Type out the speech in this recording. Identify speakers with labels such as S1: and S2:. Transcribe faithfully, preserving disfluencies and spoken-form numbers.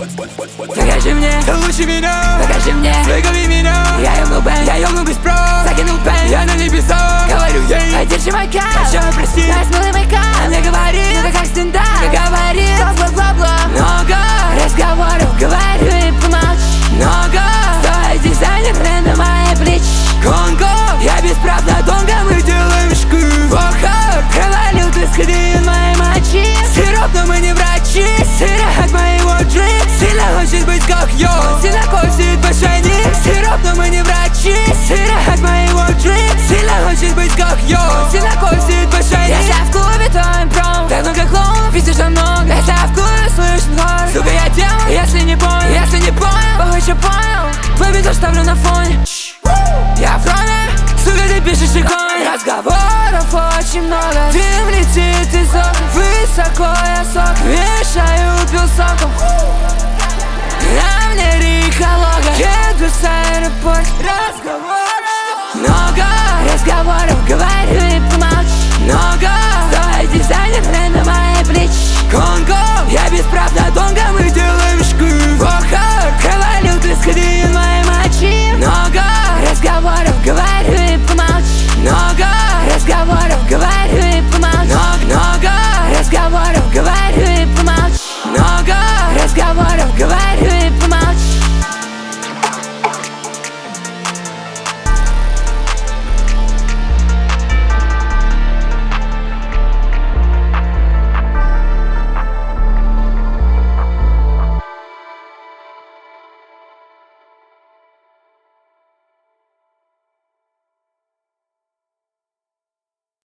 S1: Покажи мне,
S2: ты лучше меня.
S1: покажи мне,
S2: Выговори меня.
S1: я ёбну бэнг,
S2: Я ёбну без прав.
S1: закинул бэнг,
S2: Я на небесах.
S1: говорю ей,
S2: Поддержи
S1: мой кайф,
S2: прощай, прости.
S1: дай смелый мой кайф.
S2: Мне говорит,
S1: Ну это как стендап,
S2: мне говорит,
S1: бла-бла-бла-бла.
S2: много
S1: Разговоров говорю и помолчи.
S2: много.
S1: Стой, дизайнер, на мои плечи.
S2: Конго, я без прав на донга, мы делаем шкаф. Вахар,
S1: Кроволюты скрин моей мочи.
S2: сироп, но мы не врачи. Сироп моего дрим, сильно хочет быть как я. Он сильно косит по шайне. Сироп, но мы не врачи. Сироп моего дрим, сильно хочет быть как я. Он сильно косит по шайне.
S1: Если в клубе, то импром.
S2: Так много клоунов, пиздишь там много.
S1: Если в клубе слышен хор.
S2: Сука, я делаю,
S1: Если не понял,
S2: если не понял,
S1: похоже понял.
S2: твой бит оставлю на фоне. Я в роме, сука, ты пишешь иконы.
S1: Разговоров очень много.
S2: Дым летит из окна,
S1: Высоко я сок
S2: вешаю пилсоком.
S1: На мне река лога.
S2: Еду с аэропорта. Разговоров много,
S1: Разговоров говорю и помолчи.
S2: много.
S1: Стой, дизайнер, на мои плечи.
S2: Конго, я без прав на донга, мы делаем шкаф. Вахар,
S1: Кроволюты скрин моей мочи.
S2: много,
S1: Разговоров говорю и помолчи.
S2: много.
S1: Разговоров говорю